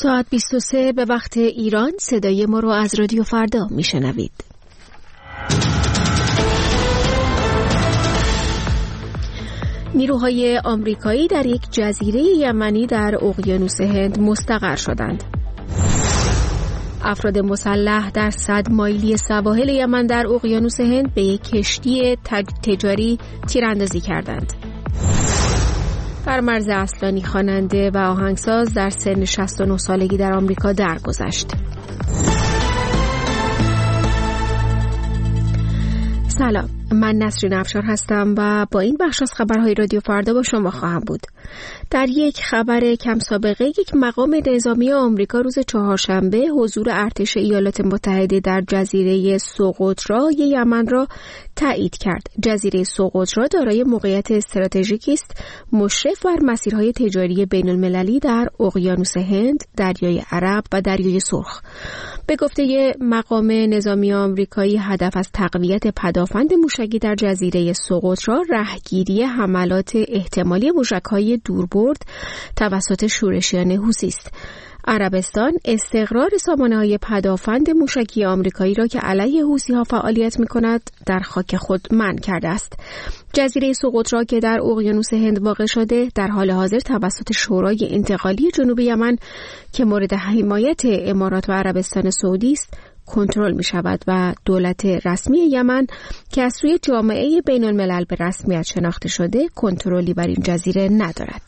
ساعت 23 به وقت ایران صدای ما رو از رادیو فردا میشنوید. نیروهای آمریکایی در یک جزیره یمنی در اقیانوس هند مستقر شدند. افراد مسلح در 100 مایلی سواحل یمن در اقیانوس هند به یک کشتی تجاری تیراندازی کردند. فرمرز اصلانی خواننده و آهنگساز در سن 69 سالگی در آمریکا درگذشت. سلام، من نسرین افشار هستم و با این بخش از خبرهای رادیو فردا با شما خواهم بود. در یک خبر کم سابقه، یک مقام نظامی آمریکا روز چهارشنبه حضور ارتش ایالات متحده در جزیره سقطرای یمن را تایید کرد. جزیره سقطرا دارای موقعیت استراتژیکی است، مشرف بر مسیرهای تجاری بین المللی در اقیانوس هند، دریای عرب و دریای سرخ. به گفته مقام نظامی آمریکایی، هدف از تقویت پدافند موشکی در جزیره سقطرا رهگیری حملات احتمالی موشک‌های دوربرد توسط شورشیان حوثی است. عربستان استقرار سامانه‌های پدافند موشکی آمریکایی را که علیه حوثی‌ها فعالیت می‌کند در خاک خود منع کرده است. جزیره سقطرا که در اقیانوس هند واقع شده، در حال حاضر توسط شورای انتقالی جنوب یمن که مورد حمایت امارات و عربستان سعودی است کنترل می شود و دولت رسمی یمن که از سوی جامعه بین الملل به رسمیت شناخته شده کنترلی بر این جزیره ندارد.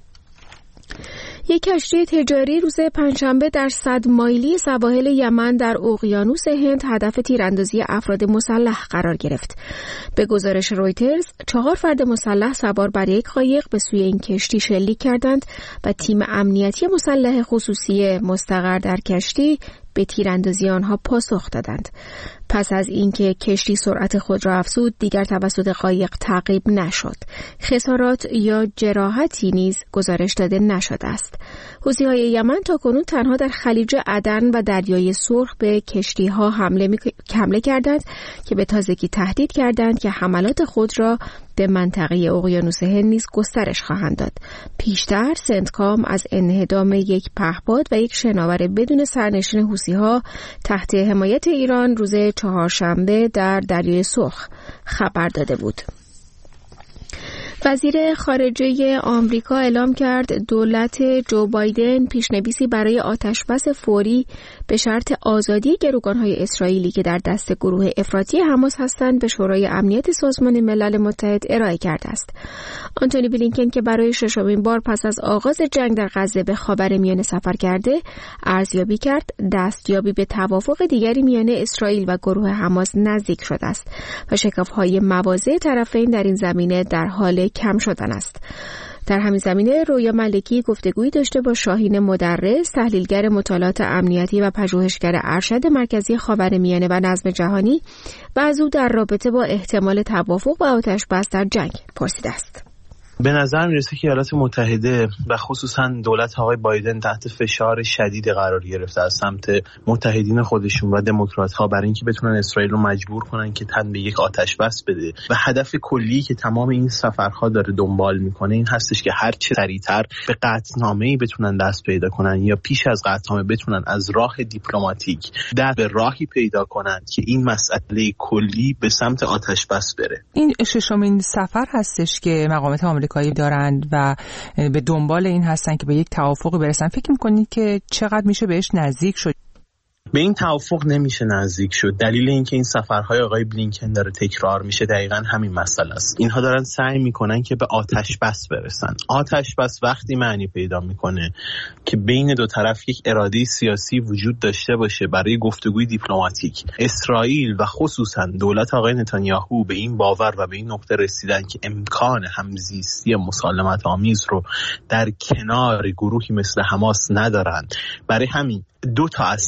یک کشتی تجاری روز پنجشنبه در 100 مایلی سواحل یمن در اقیانوس هند هدف تیراندازی افراد مسلح قرار گرفت. به گزارش رویترز 4 فرد مسلح سوار بر یک قایق به سوی این کشتی شلیک کردند و تیم امنیتی مسلح خصوصی مستقر در کشتی به تیراندازی آنها پاسخ دادند. پس از اینکه کشتی سرعت خود را افزود، دیگر توسط قایق تعقیب نشد. خسارات یا جراحتی نیز گزارش داده نشده است. حوثی‌های یمن تاکنون تنها در خلیج عدن و دریای سرخ به کشتی‌ها حمله کردند که به تازگی تهدید کردند که حملات خود را به منطقه اقیانوس هند نیز گسترش خواهند داد. پیشتر سنتکام از انهدام یک پهپاد و یک شناور بدون سرنشین حوثی‌ها تحت حمایت ایران روز چهارشنبه در دریای سرخ خبر داده بود. وزیر خارجه آمریکا اعلام کرد دولت جو بایدن پیشنویسی برای آتشبس فوری به شرط آزادی گروگان‌های اسرائیلی که در دست گروه افراطی حماس هستند به شورای امنیت سازمان ملل متحد ارائه کرده است. آنتونی بلینکن که برای 6مین بار پس از آغاز جنگ در غزه به خاورمیانه سفر کرده، ارزیابی کرد دستیابی به توافق دیگری میان اسرائیل و گروه حماس نزدیک شده است و شکاف‌های مواضع طرفین در این زمینه در حال کم شدن است. در همین زمینه رویا ملکی گفتگویی داشته با شاهین مدرس، تحلیلگر مطالعات امنیتی و پژوهشگر ارشد مرکزی خاورمیانه و نظم جهانی و از او در رابطه با احتمال توافق و آتش‌بس در جنگ پرسیده است. به نظر میرسه که ایالات متحده و خصوصا دولت آقای بایدن تحت فشار شدید قرار گرفته از سمت متحدین خودشون و دموکرات‌ها برای اینکه بتونن اسرائیل رو مجبور کنن که تن به یک آتش بس بده و هدف کلی که تمام این سفرها داره دنبال میکنه این هستش که هر چه سریعتر به قطعنامه‌ای بتونن دست پیدا کنن یا پیش از قطعنامه بتونن از راه دیپلماتیک در به راهی پیدا کنن که این مسئله کلی به سمت آتش بس بره. این 6مین سفر هستش که مقامات آمریکایی دارند و به دنبال این هستن که به یک توافقی برسن. فکر می‌کنید که چقدر میشه بهش نزدیک شد؟ به این توافق نمیشه نزدیک شد. دلیل اینکه این سفرهای آقای بلینکن داره تکرار میشه دقیقاً همین مسئله است. اینها دارن سعی میکنن که به آتش بس برسن. آتش بس وقتی معنی پیدا میکنه که بین دو طرف یک اراده سیاسی وجود داشته باشه برای گفتگوی دیپلماتیک. اسرائیل و خصوصا دولت آقای نتانیاهو به این باور و به این نقطه رسیدن که امکان همزیستی مسالمت آمیز رو در کنار گروهی مثل حماس ندارن. برای همین 2 تا از 3 هدفی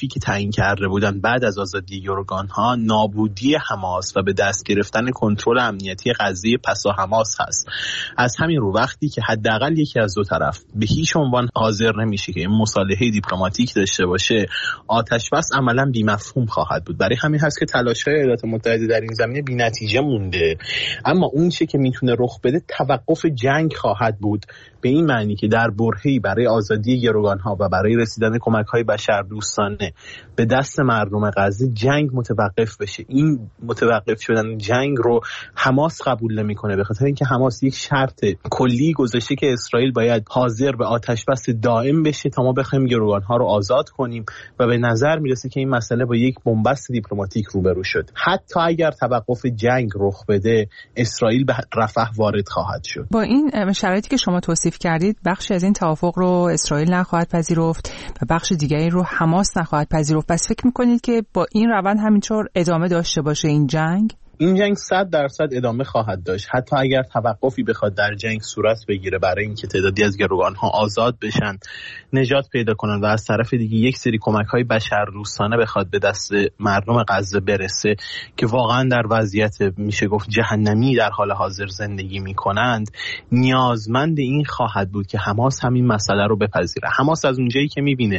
هدفی که تعیین کرده بودن بعد از آزادی گروگان‌ها نابودی حماس و به دست گرفتن کنترل امنیتی غزه پسا حماس هست. از همین رو وقتی که حداقل یکی از دو طرف به هیچ عنوان حاضر نمیشه که این مصالحه دیپلماتیک داشته باشه، آتش بس عملاً بی‌مفهوم خواهد بود. برای همین هست که تلاش‌های ایالات متحده در این زمینه بی‌نتیجه مونده. اما اون چیزی که میتونه رخ بده توقف جنگ خواهد بود، به این معنی که در برهه‌ای برای آزادی گروگان‌ها و برای رسیدن کمک‌های بشردوستانه به دست مردم غزه جنگ متوقف بشه. این متوقف شدن جنگ رو حماس قبول نمی‌کنه، به خاطر اینکه حماس یک شرط کلی گذاشته که اسرائیل باید حاضر به آتش بس دائم بشه تا ما بخوایم گروگان‌ها رو آزاد کنیم و به نظر میرسه که این مسئله با یک بنبست دیپلماتیک روبرو شد. حتی اگر توقف جنگ رخ بده، اسرائیل به رفح وارد خواهد شد. با این شرایطی که شما توصیف کردید، بخشی از این توافق رو اسرائیل نخواهد پذیرفت و بخش دیگری رو حماس نخواهد پذیرفت. پس فکر می‌کنید که با این روند همینطور ادامه داشته باشه این جنگ؟ این جنگ 100% ادامه خواهد داشت، حتی اگر توقفی بخواد در جنگ صورت بگیره برای اینکه تعدادی از گروگان‌ها آزاد بشن، نجات پیدا کنن و از طرف دیگه یک سری کمک‌های بشردوستانه بخواد به دست مردم غزه برسه که واقعا در وضعیت میشه گفت جهنمی در حال حاضر زندگی میکنند، نیازمند این خواهد بود که حماس همین مسئله رو بپذیره. حماس از اونجایی که میبینه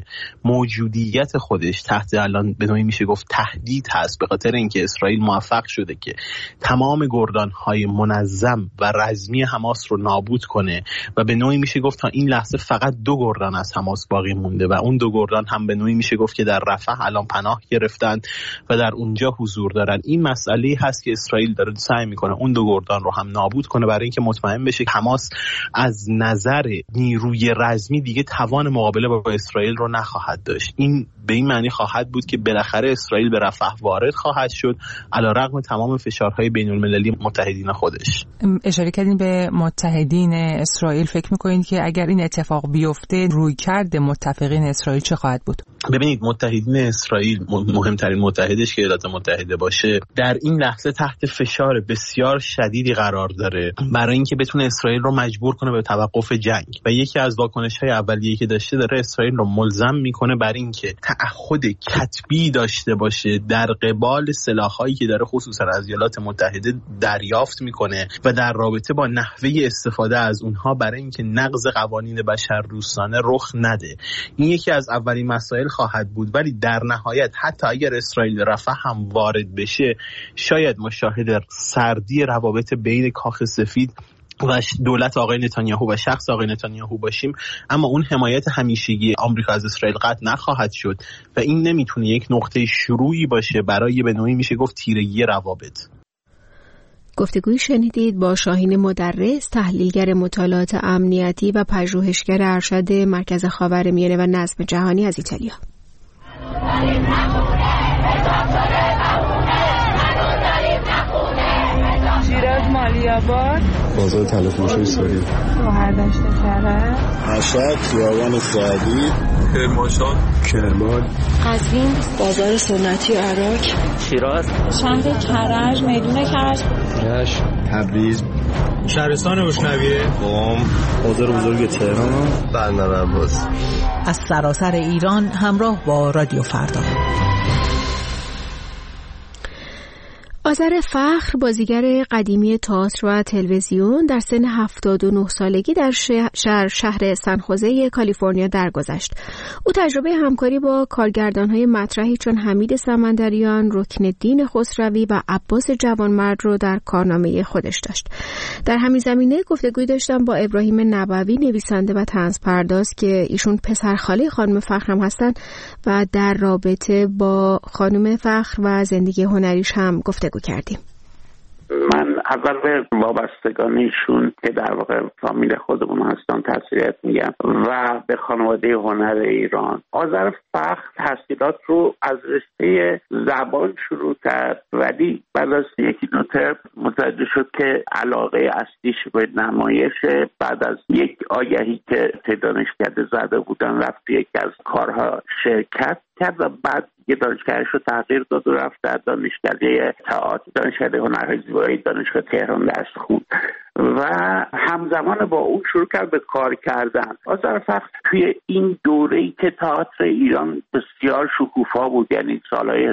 موجودیت خودش تحت الان به نوعی میشه گفت تهدید هست، به خاطر اینکه اسرائیل موفق شده که تمام گردان‌های منظم و رزمی حماس رو نابود کنه و به نوعی میشه گفت تا این لحظه فقط 2 گردان از حماس باقی مونده و اون 2 گردان هم به نوعی میشه گفت که در رفح الان پناه گرفتن و در اونجا حضور دارن. این مسئله هست که اسرائیل داره سعی میکنه اون 2 گردان رو هم نابود کنه برای اینکه مطمئن بشه که حماس از نظر نیروی رزمی دیگه توان مقابله با اسرائیل رو نخواهد داشت. این به این معنی خواهد بود که بالاخره اسرائیل به رفح وارد خواهد شد علیرغم تمام فشارهای بین‌المللی متحدین خودش. اشاره کردین به متحدین اسرائیل، فکر می‌کنید که اگر این اتفاق بیفته رویکرد متفقین اسرائیل چه خواهد بود؟ ببینید، متحدین اسرائیل، مهمترین متحدش که ایالات متحده باشه، در این لحظه تحت فشار بسیار شدیدی قرار داره برای اینکه بتونه اسرائیل رو مجبور کنه به توقف جنگ و یکی از واکنش‌های اولیه‌ای که داشته داره اسرائیل رو ملزم می‌کنه بر اینکه تعهد کتبی داشته باشه در قبال سلاح‌هایی که داره خصوصا از ایالات متحده دریافت می‌کنه و در رابطه با نحوه استفاده از اونها برای اینکه نقض قوانین بشردوستانه رخ نده. این یکی از اولین مسائل خواهد بود، ولی در نهایت حتی اگر اسرائیل رفح هم وارد بشه، شاید ما شاهد سردی روابط بین کاخ سفید و دولت آقای نتانیاهو و شخص آقای نتانیاهو باشیم، اما اون حمایت همیشگی آمریکا از اسرائیل قطع نخواهد شد و این نمیتونه یک نقطه شروعی باشه برای به نوعی میشه گفت تیرگی روابط. گفتگوی شنیدید با شاهین مدرس، تحلیلگر مطالعات امنیتی و پژوهشگر ارشد مرکز خاورمیانه و نظم جهانی از ایتالیا. شیراز مالیاباد، بازار تلفروشی سوری، شهردشت کرج، مشهد، خیابان سعدی، کرمانشاه، کرمان، قزوین، بازار سنتی عراق، شیراز، شهر کرج، میدون کرج، رشت، تبریز، شهرستان روشنویه، قم، بازار بزرگ تهران، بندر عباس. از سراسر ایران همراه با رادیو فردا. آذر فخر، بازیگر قدیمی تئاتر و تلویزیون، در سن 79 سالگی در شهر سنخوزه کالیفرنیا درگذشت. او تجربه همکاری با کارگردان‌های مطرحی چون حمید سمندریان، رکن‌الدین خسروی و عباس جوانمرد رو در کارنامه خودش داشت. در همین زمینه گفتگوی داشتم با ابراهیم نبوی، نویسنده و طنزپرداز که ایشون پسرخاله خانم فخر هم هستن و در رابطه با خانم فخر و زندگی هنریش هم گفتگو کردیم. من اول به وابستگانیشون که در واقع فامیل خودمون هستن تسلیت میگم و به خانواده هنر ایران. آذر فخر تحصیلات رو از رشته زبان شروع کرد، ولی بعد از یکی دو ترم متوجه شد که علاقه اصلیش به نمایشه. بعد از یک آگهی که دانشکده زده بودن رفت یکی از کارها شرکت کرد و بعد یه دانشگاهش رو تغییر داد و رفت در دانشکده تئاتر، دانشکده هنرهای زیبایی دانش دانشگاه تهران درس خوند و همزمان با اون شروع کرد به کار کردن. آذر فخر توی این دوره‌ای که تئاتر ایران بسیار شکوفا بود، یعنی سالهای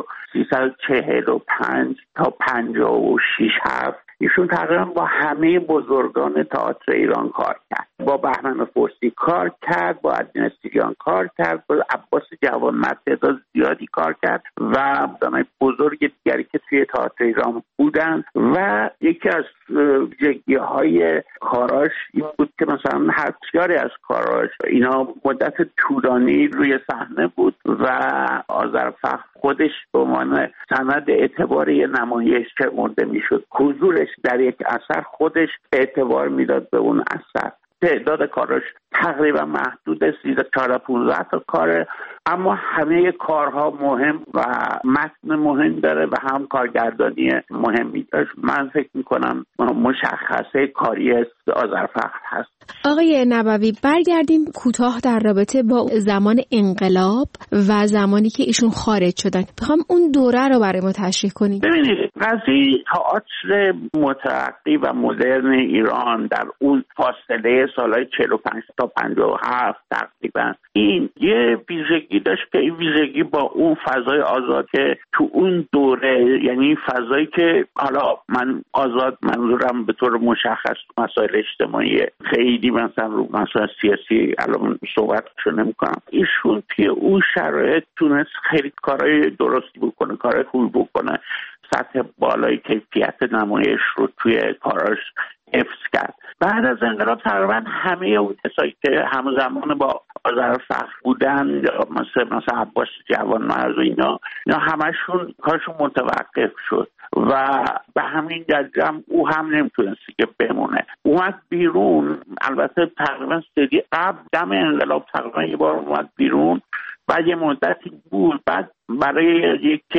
1345 تا 56-7، ایشون تقریبا با همه بزرگان تئاتر ایران کار کرد. با بهمن فارسی کار کرد، با عدنان سیریان کار کرد، با عباس جوانمرد تعداد زیادی کار کرد و آدمای بزرگ دیگری که توی تئاتر ایران بودن. و یکی از ویژگی‌های کاراش این بود که مثلا هر بسیاری از کاراش اینا مدت طولانی روی صحنه بود و آذر فخر خودش به عنوان سند اعتبار یه نمایش شمرده میشد. حضورش در یک اثر خودش اعتبار میداد به اون اثر. تعداد کاراش تقریبا محدود 14-15 تا کاره، اما همه کارها مهم و متن مهم داره و هم کارگردانی مهمی داشت. من فکر میکنم مشخصه کاری آذر فخر هست. آقای نبوی، برگردیم کوتاه در رابطه با زمان انقلاب و زمانی که ایشون خارج شدن. بخوام اون دوره رو برای ما تشریح کنید. ببینید، قضیه تئاتر مترقی و مدرن ایران در اون فاصله سالهای 45 تا 57 تقریبا این یه ویژگی داشت که این ویژگی با اون فضای آزاد که تو اون دوره، یعنی فضایی که حالا من آزاد منظورم به طور مشخص مسائل اجتماعی، خیلی مثلا رو مسائل سیاسی الان صحبتشو نمی‌کنم، ایشون توی اون شرایط تونست خیلی کارهای درستی بکنه، کارهای خوبی بکنه، سطح بالای کیفیت نمایش رو توی کاراش حفظ کرد. بعد از انقلاب تقریبا همه اون کسایی که همزمان با آذر فخر بودن، مثلا عباس جوانمرد و اینا همشون کارشون متوقف شد و به همین دلیل او هم نمیتونست که بمونه. اومد بیرون، البته تقریبا سری قبل دم انقلاب تقریبا یه بار اومد بیرون، بعد یه مدتی بود. بعد برای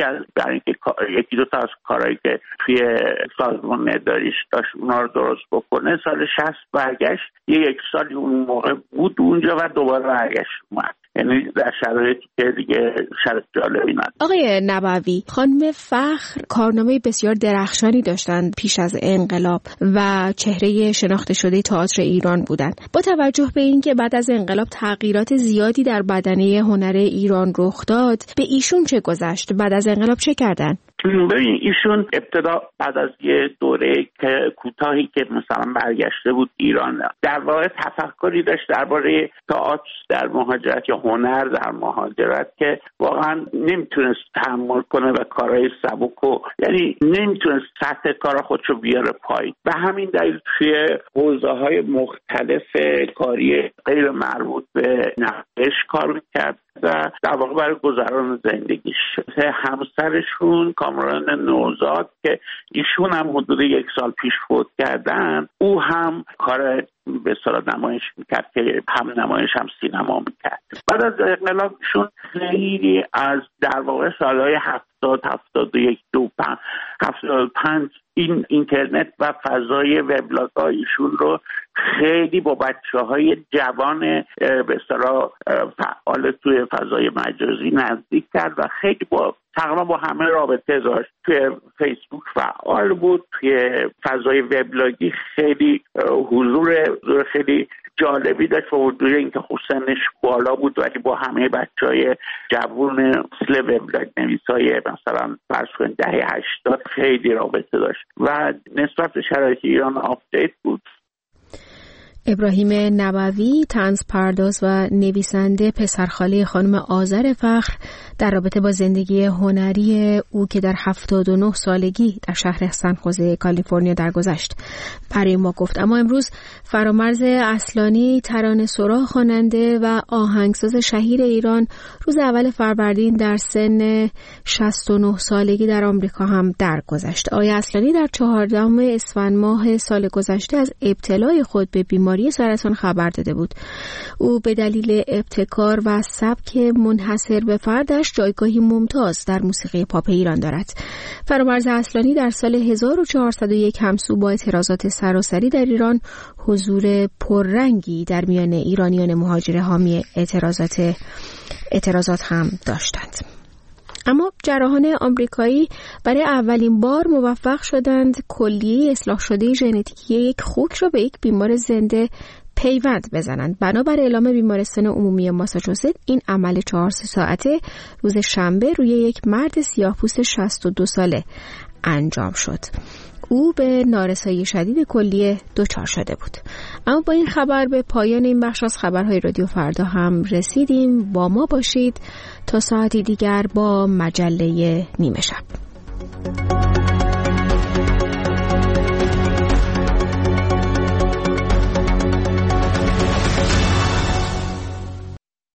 یکی دو تا از کارهایی که توی سازمان نداریش داشت اونا رو درست بکنه، سال 60 برگشت، یک سالی اون موقع بود اونجا و دوباره برگشت اومد. یعنی در شرایطی که دیگه شرایط جالبی نداشت. آقای نبوی، خانم فخر کارنامه بسیار درخشانی داشتند پیش از انقلاب و چهره شناخته شده تئاتر ایران بودند. با توجه به اینکه بعد از انقلاب تغییرات زیادی در بدنه هنر ایران رخ داد، به ایشون چه گذشت؟ بعد از انقلاب چه کردن؟ ببین، ایشون ابتدا بعد از یه دوره که کوتاهی که مثلا برگشته بود ایران، در واقع تفکری داشت درباره تئاتر در مهاجرت یا هنر در مهاجرت که واقعا نمیتونست تحمل کنه و کارهای سبک یعنی نمیتونست سطح کار خودشو بیاره پایین. به همین دلیل توی حوزه‌های مختلف کاری غیر مربوط به نمایش کار میکرد و در واقع برای گذران زندگیش. همسرشون کامران نوزاد که ایشون هم حدود 1 سال پیش فوت کردن، او هم کار به اصطلاح نمایش میکرد که هم نمایش هم سینما میکرد. بعد از انقلابشون خیلی از در واقع سالهای 70 71 75 این اینترنت و فضای وبلاگ‌ها ایشون رو خیلی با بچه‌های جوان به اصطلاح فعال توی فضای مجازی نزدیک کرد و خیلی تقریبا با همه رابطه داشت. توی فیسبوک فعال بود، توی فضای وبلاگی خیلی حضور خیلی جالبی داشت و حضور اینکه خود سنش بالا بود ولی با همه بچهای جوان مثل وبلاگ نویسای مثلا فرض کنید دهه 80 خیلی رابطه داشت و نسبت به شرایط ایران آپدیت بود. ابراهیم نبوی، طنز پرداز و نویسنده، پسرخاله خانم آذر فخر، در رابطه با زندگی هنری او که در 79 سالگی در شهر سن خوزه کالیفرنیا درگذشت برای ما گفت. اما امروز فرامرز اصلانی، ترانه‌سرا، خواننده و آهنگساز شهیر ایران، روز اول فروردین در سن 69 سالگی در آمریکا هم درگذشت. آقای اصلانی در 14 اسفند ماه سال گذشته از ابتلای خود به بیماری سرطان خبر داده بود. او به دلیل ابتکار و سبک منحصر به فردش جایگاهی ممتاز در موسیقی پاپ ایران دارد. فرامرز اصلانی در سال 1401 همسو با اعتراضات سراسری در ایران حضور پررنگی در میان ایرانیان مهاجر حامی اعتراضات هم داشتند. اما جراحان آمریکایی برای اولین بار موفق شدند کلیه اصلاح شده ژنتیکی یک خوک را به یک بیمار زنده پیوند بزنند. بنابر اعلام بیمارستان عمومی ماساچوست این عمل 4 ساعته روز شنبه روی یک مرد سیاه‌پوست 62 ساله انجام شد. او به نارسایی شدید کلیه دچار شده بود. اما با این خبر به پایان این بخش از خبرهای رادیو فردا هم رسیدیم. با ما باشید تا ساعتی دیگر با مجله نیمه شب.